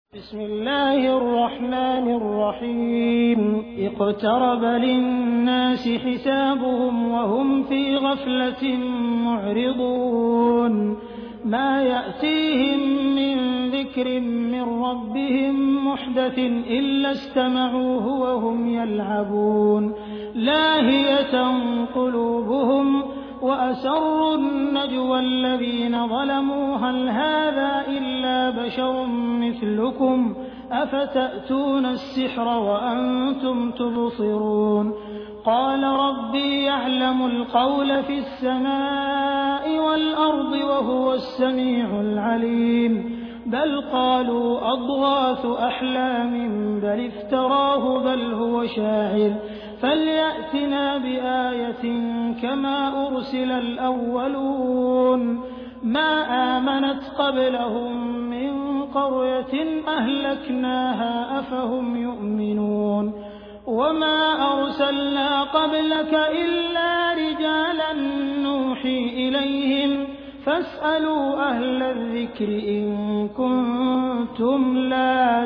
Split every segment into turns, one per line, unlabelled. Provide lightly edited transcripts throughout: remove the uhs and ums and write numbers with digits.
بسم الله الرحمن الرحيم اقترب للناس حسابهم وهم في غفلة معرضون ما يأتيهم من ذكر من ربهم محدث إلا استمعوه وهم يلعبون لاهية قلوبهم وأسروا النجوى الذين ظلموا هل هذا إلا بشر مثلكم أفتأتون السحر وأنتم تبصرون قال ربي يعلم القول في السماء والأرض وهو السميع العليم بل قالوا أضغاث أحلام بل افتراه بل هو شاعر فليأتنا بآية كما أرسل الأولون ما آمنت قبلهم من قرية أهلكناها أفهم يؤمنون وما أرسلنا قبلك إلا رجالا نوحي إليهم فاسألوا أهل الذكر إن كنتم لا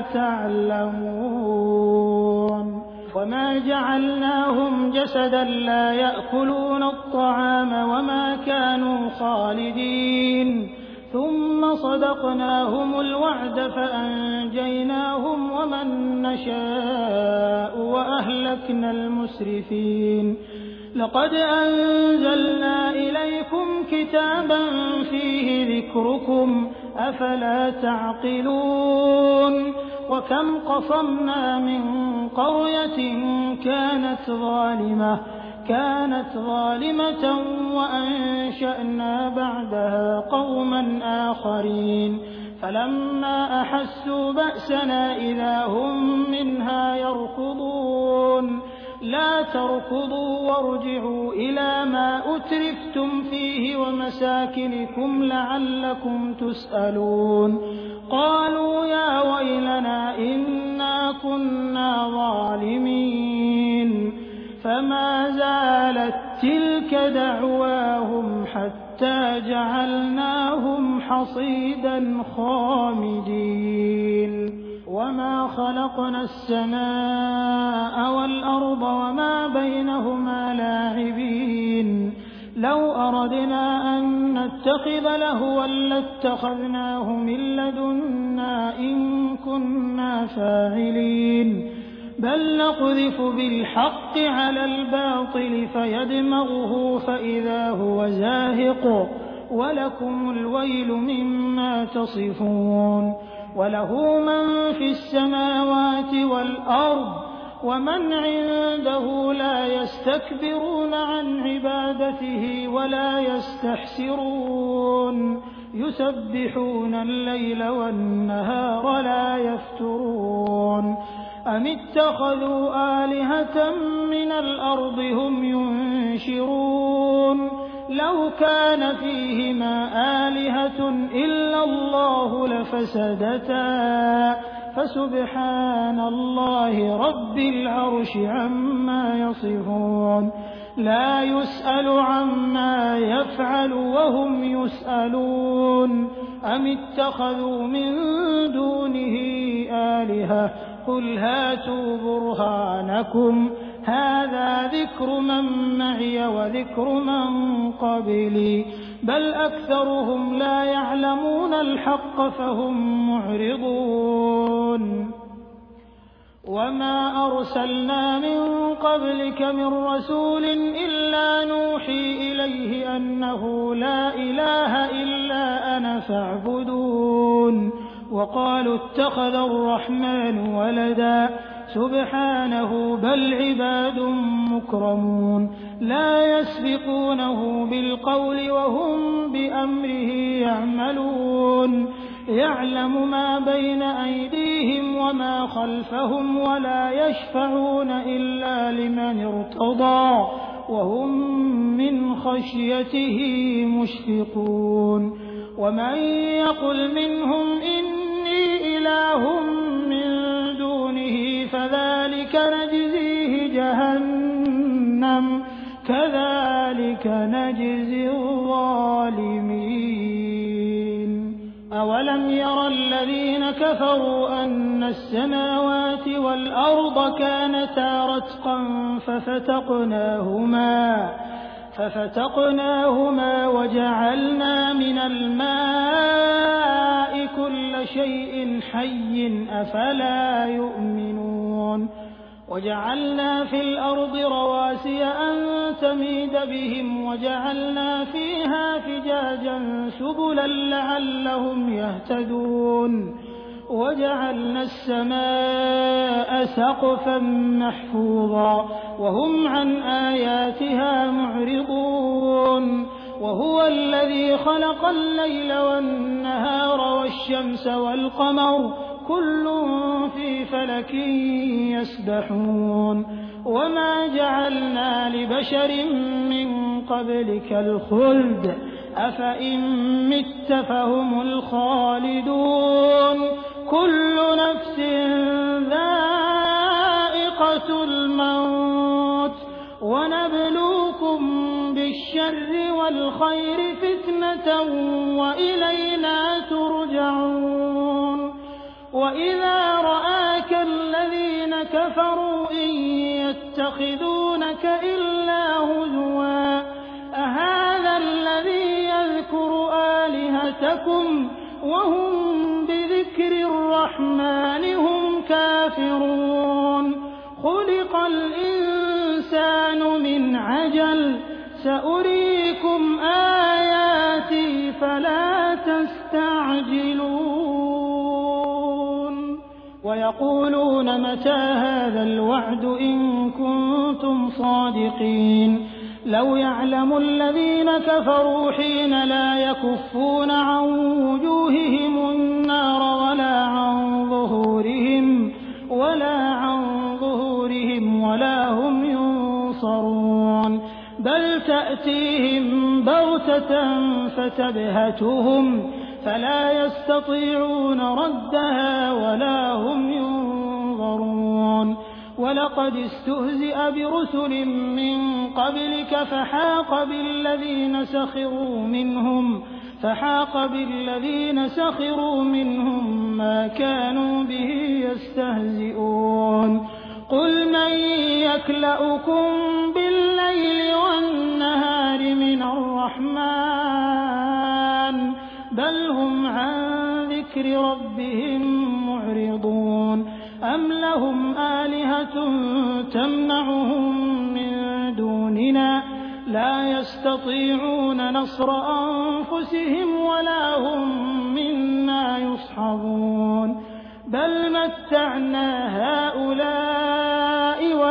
تعلمون وما جعلناهم جسدا لا يأكلون الطعام وما كانوا خالدين ثم صدقناهم الوعد فأنجيناهم ومن نشاء وأهلكنا المسرفين لقد أنزلنا إليكم كتابا فيه ذكركم أفلا تعقلون وكم قصمنا من قرية كانت ظالمة وأنشأنا بعدها قوما آخرين فلما أحسوا بأسنا إذا هم منها يركضون لا تركضوا وارجعوا إلى ما أترفتم فيه ومساكنكم لعلكم تسألون قالوا يا ويلنا إنا كنا ظالمين فما زالت تلك دعواهم حتى جعلناهم حصيدا خامدين وما خلقنا السماء والأرض وما بينهما لاعبين لو أردنا أن نتخذ لهوا لاتخذناه من لدنا إن كنا فاعلين بل نقذف بالحق على الباطل فيدمغه فإذا هو زاهق ولكم الويل مما تصفون وله من في السماوات والأرض ومن عنده لا يستكبرون عن عبادته ولا يستحسرون يسبحون الليل والنهار لا يفترون أم اتخذوا آلهة من الأرض هم ينشرون لو كان فيهما آلهة إلا الله لفسدتا فسبحان الله رب العرش عما يصفون لا يسأل عما يفعل وهم يسألون أم اتخذوا من دونه آلهة قل هاتوا برهانكم هذا ذكر من معي وذكر من قبلي بل أكثرهم لا يعلمون الحق فهم معرضون وما أرسلنا من قبلك من رسول إلا نوحي إليه أنه لا إله إلا أنا فاعبدون وقالوا اتخذ الرحمن ولدا سبحانه بل عباد مكرمون لا يسبقونه بالقول وهم بأمره يعملون يعلم ما بين أيديهم وما خلفهم ولا يشفعون إلا لمن ارتضى وهم من خشيته مشفقون ومن يقل منهم إني إله من دونه فذلك نجزيه جهنم كذلك نجزي الظالمين أولم ير الذين كفروا كفروا أن السماوات والأرض كانتا رتقا ففتقناهما وجعلنا من الماء كل شيء حي أفلا يؤمنون وجعلنا في الأرض رواسي أن تميد بهم وجعلنا فيها فجاجا سبلا لعلهم يهتدون وجعلنا السماء سقفا محفوظا وهم عن آياتها معرضون وهو الذي خلق الليل والنهار والشمس والقمر كل في فلك يسبحون وما جعلنا لبشر من قبلك الخلد أفإن مت فهم الخالدون كل نفس ذائقة الموت ونبلوكم بالشر والخير فتنة وإلينا ترجعون وإذا رآك الذين كفروا إن يتخذونك إلا هزوا أهذا الذي يذكر آلهتكم وهم بذكر الرحمن هم كافرون خلق الإنسان من عجل سأريكم آياتي فلا تستعجلون ويقولون متى هذا الوعد إن كنتم صادقين لو يعلم الذين كفروا حين لا يكفون عن وجوههم النار ولا هم ينصرون بل تأتيهم بغتة فتبهتهم فلا يستطيعون ردها ولا هم ينظرون ولقد استهزئ برسل من قبلك فحاق بالذين سخروا منهم ما كانوا به يستهزئون قل من يكلؤكم بالليل والنهار من الرحمن بل هم عن ذكر ربهم معرضون أم لهم آلهة تمنعهم من دوننا لا يستطيعون نصر أنفسهم ولا هم منا يصحبون بل متعنا هؤلاء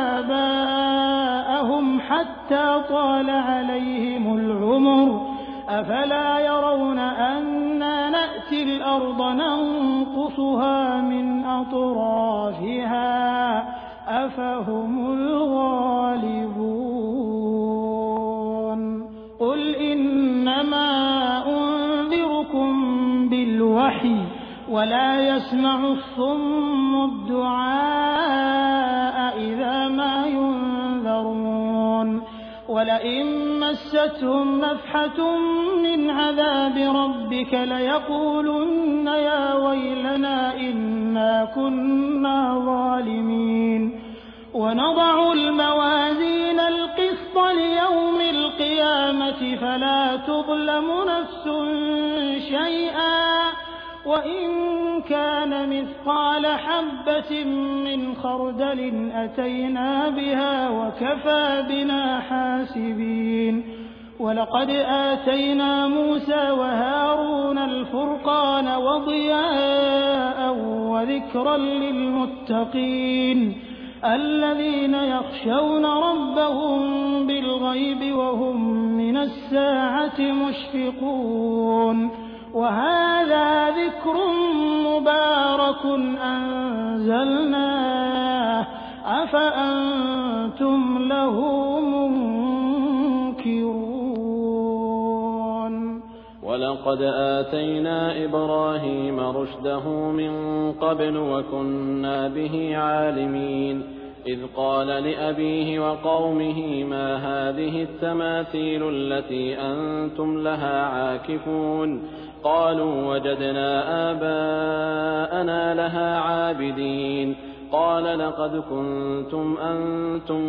وآباءهم حتى طال عليهم العمر أفلا يرون أنا نأتي الأرض ننقصها من أطرافها أفهم الغالبون قل إنما أنذركم بالوحي ولا يسمع الصم الدعاء إذا ما ينذرون ولئن مستهم نفحة من عذاب ربك ليقولن يا ويلنا إنا كنا ظالمين ونضع الموازين القسط ليوم القيامة فلا تظلم نفس شيئا وإن كان مثقال حبة من خردل أتينا بها وكفى بنا حاسبين ولقد آتينا موسى وهارون الفرقان وضياء وذكرا للمتقين الذين يخشون ربهم بالغيب وهم من الساعة مشفقون وهذا ذكر مبارك أنزلناه أفأنتم له منكرون
ولقد آتينا إبراهيم رشده من قبل وكنا به عالمين إذ قال لأبيه وقومه ما هذه التماثيل التي أنتم لها عاكفون قالوا وجدنا آباءنا لها عابدين قال لقد كنتم أنتم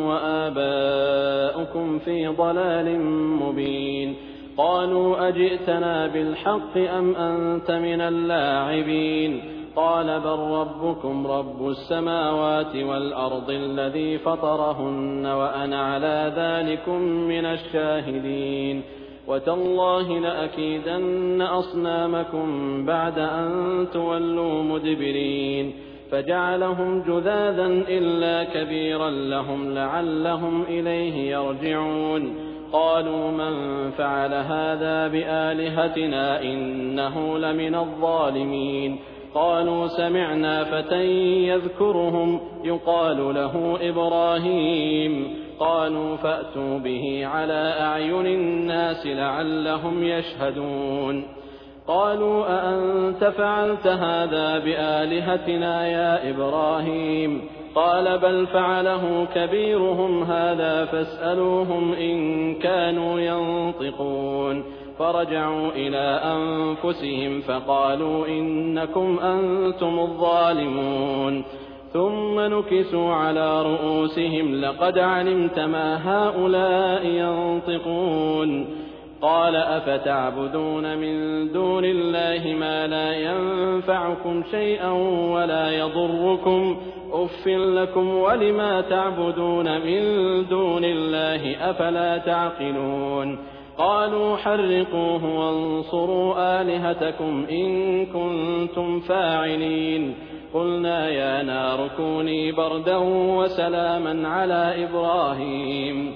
وآباؤكم في ضلال مبين قالوا أجئتنا بالحق أم أنت من اللاعبين قال بل ربكم رب السماوات والأرض الذي فطرهن وأنا على ذلكم من الشاهدين وتالله لأكيدن أصنامكم بعد أن تولوا مدبرين فجعلهم جذاذا إلا كبيرا لهم لعلهم إليه يرجعون قالوا من فعل هذا بآلهتنا إنه لمن الظالمين قالوا سمعنا فتى يذكرهم يقال له إبراهيم قالوا فأتوا به على أعين الناس لعلهم يشهدون قالوا أأنت فعلت هذا بآلهتنا يا إبراهيم قال بل فعله كبيرهم هذا فاسألوهم إن كانوا ينطقون فرجعوا إلى أنفسهم فقالوا إنكم أنتم الظالمون ثم نكسوا على رؤوسهم لقد علمت ما هؤلاء ينطقون قال أفتعبدون من دون الله ما لا ينفعكم شيئا ولا يضركم أف لكم ولما تعبدون من دون الله أفلا تعقلون قالوا حرقوه وانصروا آلهتكم إن كنتم فاعلين قلنا يا نار كوني بردا وسلاما على إبراهيم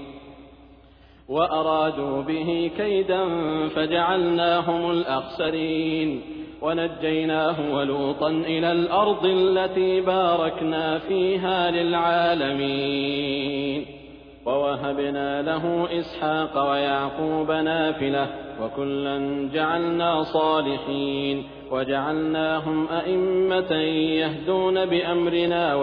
وأرادوا به كيدا فجعلناهم الأخسرين ونجيناه ولوطا إلى الأرض التي باركنا فيها للعالمين ووهبنا له إسحاق ويعقوب نافلة وكلا جعلنا صالحين وجعلناهم أئمة يهدون بأمرنا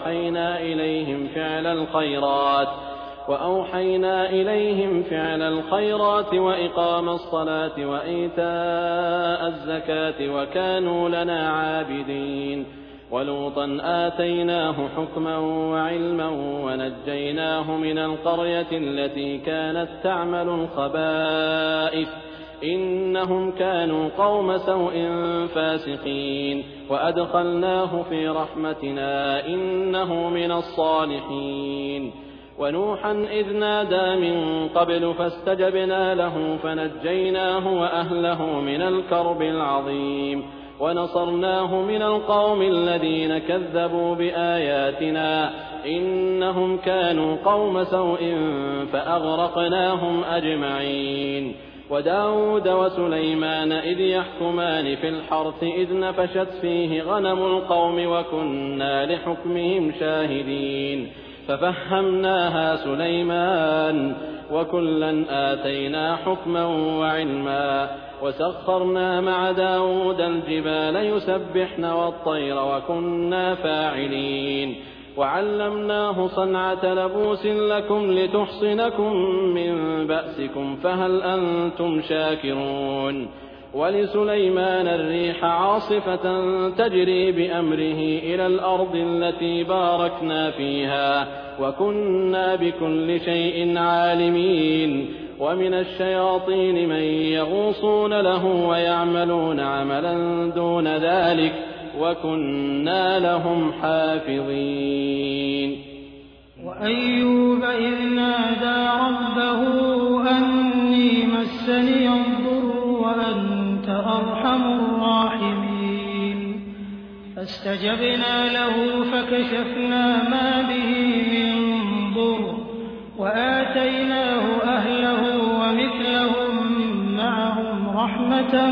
وأوحينا إليهم فعل الخيرات وإقام الصلاة وإيتاء الزكاة وكانوا لنا عابدين ولوطا آتيناه حكما وعلما ونجيناه من القرية التي كانت تعمل الخبائث إنهم كانوا قوم سوء فاسقين وأدخلناه في رحمتنا إنه من الصالحين ونوحا إذ نادى من قبل فاستجبنا له فنجيناه وأهله من الكرب العظيم ونصرناه من القوم الذين كذبوا بآياتنا إنهم كانوا قوم سوء فأغرقناهم أجمعين وداود وسليمان إذ يحكمان في الحرث إذ نفشت فيه غنم القوم وكنا لحكمهم شاهدين ففهمناها سليمان وكلا آتينا حكما وعلما وسخرنا مع داود الجبال يسبحن والطير وكنا فاعلين وعلمناه صنعة لبوس لكم لتحصنكم من بأسكم فهل أنتم شاكرون ولسليمان الريح عاصفة تجري بأمره إلى الأرض التي باركنا فيها وكنا بكل شيء عالمين ومن الشياطين من يغوصون له ويعملون عملا دون ذلك وكنا لهم حافظين
وأيوب إذ نادى ربه أني مسني الضر وأنت أرحم الراحمين فاستجبنا له فكشفنا ما به من ضر وآتيناه أهله ومثلهم معهم رحمة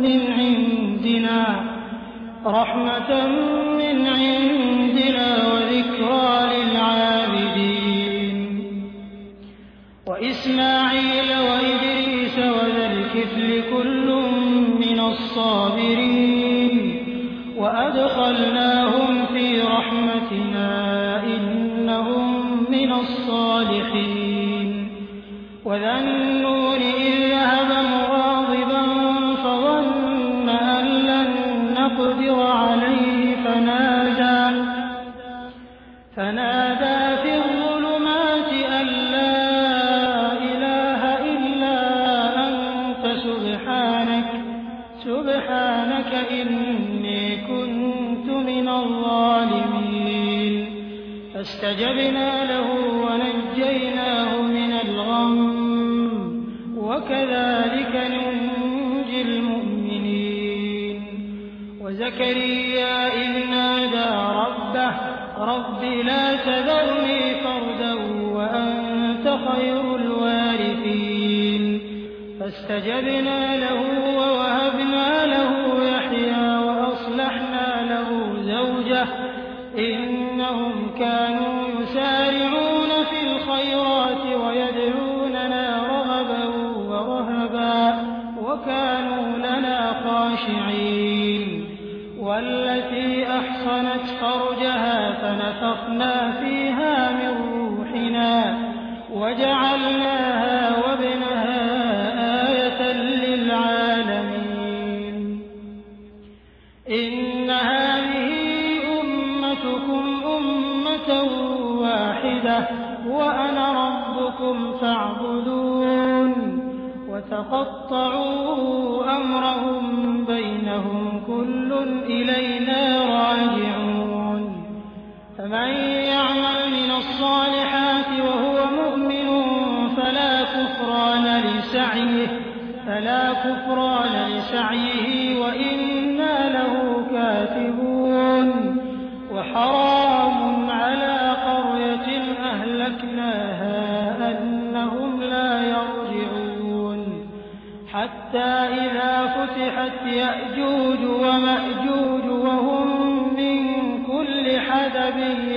من عندنا وذكرى للعابدين وإسماعيل وإدريس وذا الكفل كل من الصابرين وأدخلناهم في رحمتنا إنهم من الصالحين وذا النون إذ ذهب مغاضبا فظن فنادى في الظلمات أن لا إله إلا أنت سبحانك إني كنت من الظالمين فاستجبنا له ونجيناه من الغم وكذلك ننجي المؤمنين وزكريا إذ نادى ربه رب لا تذرني فردا وأنت خير الوارثين فاستجبنا له ووهبنا له يحيى وأصلحنا له زوجه إنهم كانوا يسارعون في الخيرات ويدعوننا رغبا ورهبا وكانوا لنا خاشعين والتي أحصنت فرجها فنفخنا فيها من روحنا وجعلناها وابنها آية للعالمين إن هذه أمتكم أمة واحدة وأنا ربكم فاعبدون وتقطعوا أمرهم بينهم كل إلينا راجعون فمن يعمل من الصالحات وهو مؤمن فلا كفران لسعيه وإنا له كاتبون وحرام على قرية أهلكناها أنهم لا يرجعون حتى إذا فتحت يأجوج ومأجوج وهم من كل حدب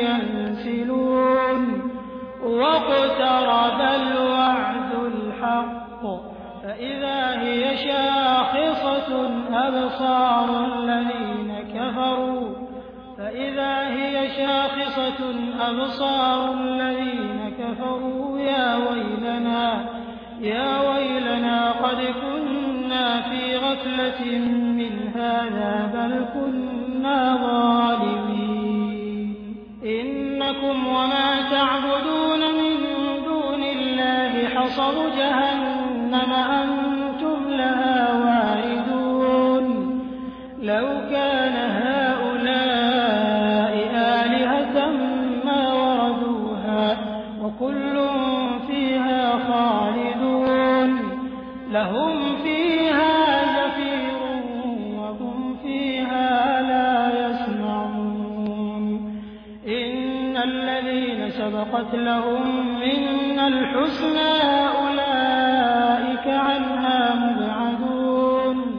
ينسلون واقترب الوعد الحق فإذا هي شاخصة أبصار الذين كفروا يا ويلنا قد كنا في غفلة من هذا بل كنا ظالمين إنكم وما تعبدون من دون الله حصب جهنم أنتم لها واردون لو كان هؤلاء آلهة ما وردوها وكل فيها خالدون لهم فيها زفير وهم فيها لا يسمعون إن الذين سبقت لهم منا الحسنى أولئك عنها مبعدون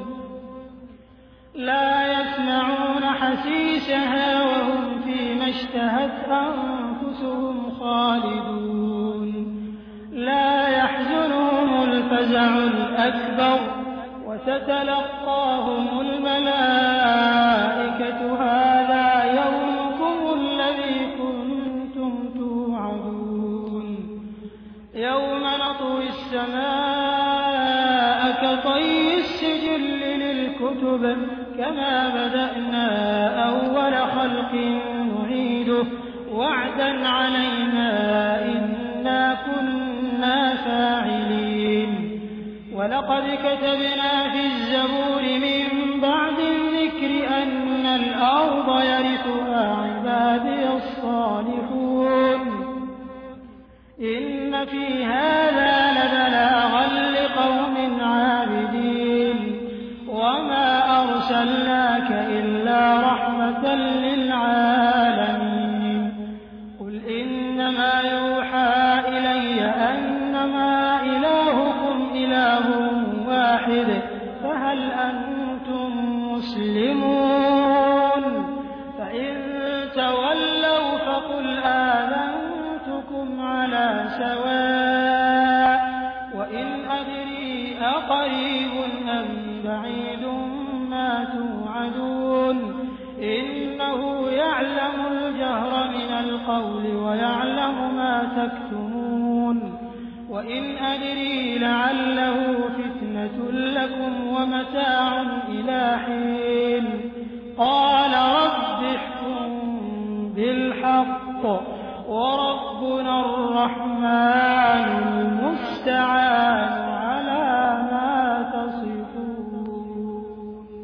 لا يسمعون حسيسها وهم فيما اشتهت أنفسهم خالدون لا يحزنهم الفزع الأكبر وتتلقاهم الملائكة هذا يومكم الذي كنتم توعدون يوم نطوي السماء كطي السجل للكتب كما بدأنا أول خلق نعيده وعدا علينا إنا كنا فاعلين ولقد كتبنا في الزبور من بعد الذكر أن الأرض يرثها عبادي الصالحون إن في هذا لبلاغا لقوم عابدين وما أرسلناك إلا رحمة للعالمين قل إنما يوحى إلي أنما إلهكم إله واحد فهل أنتم مسلمون فإن تولوا فقل آذنتكم على سواء وإن أدري أقريب أم بعيد ما توعدون إنه يعلم الجهر من القول ويعلم ما تكتمون وإن أدري لعله فتنة لكم ومتاع إلى حين قال رب احكم بالحق بالحق وربنا الرحمن